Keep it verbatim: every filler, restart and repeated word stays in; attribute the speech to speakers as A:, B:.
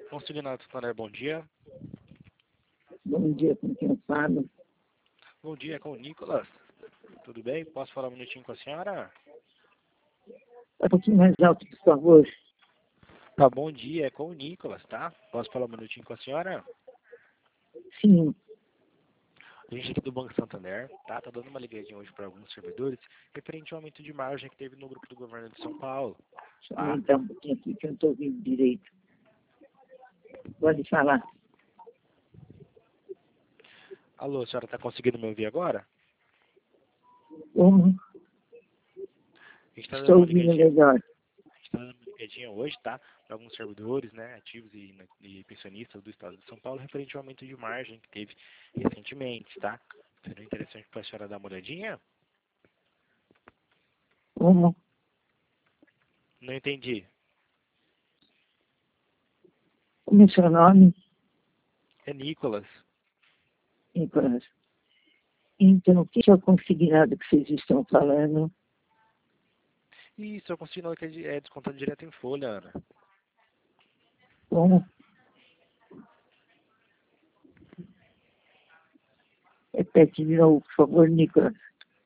A: Consignado Santander, bom dia.
B: Bom dia, com quem eu falo?
A: Bom dia, com o Nicolas. Tudo bem? Posso falar um minutinho com a senhora?
B: É um pouquinho mais alto, por favor.
A: Tá, bom dia, é com o Nicolas, tá? Posso falar um minutinho com a senhora?
B: Sim,
A: A gente aqui do Banco Santander, tá? Tá dando uma ligadinha hoje para alguns servidores referente ao aumento de margem que teve no grupo do governo de São Paulo,
B: deixa eu
A: tá?
B: aumentar um pouquinho aqui que eu não estou ouvindo direito. Pode falar.
A: Alô, a senhora tá conseguindo me ouvir agora?
B: Como?
A: A gente tá dando
B: Estou
A: uma
B: ouvindo
A: ligadinha,
B: melhor.
A: a gente tá dando uma ligadinha hoje, tá? Para alguns servidores, né, ativos e, e pensionistas do estado de São Paulo referente ao aumento de margem que teve recentemente, tá? Seria interessante para a senhora dar uma olhadinha?
B: Como?
A: Não entendi.
B: Como é seu nome?
A: É Nicolas.
B: Nicolas. Então, o que é o consignado que vocês estão falando?
A: Isso, eu consigo que é de- é descontado direto em folha, Ana.
B: Como? Repete de novo, por favor, Nicolas.